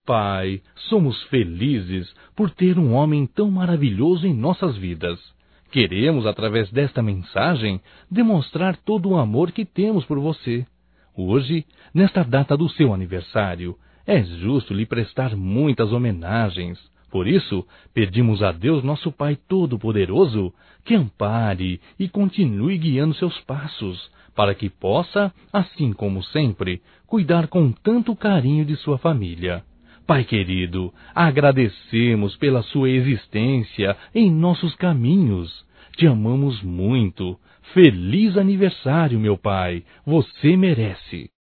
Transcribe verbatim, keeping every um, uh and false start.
Pai, somos felizes por ter um homem tão maravilhoso em nossas vidas. Queremos, através desta mensagem, demonstrar todo o amor que temos por você. Hoje, nesta data do seu aniversário, é justo lhe prestar muitas homenagens. Por isso, pedimos a Deus, nosso Pai Todo-Poderoso, que ampare e continue guiando seus passos, para que possa, assim como sempre, cuidar com tanto carinho de sua família. Pai querido, agradecemos pela sua existência em nossos caminhos. Te amamos muito. Feliz aniversário, meu pai. Você merece.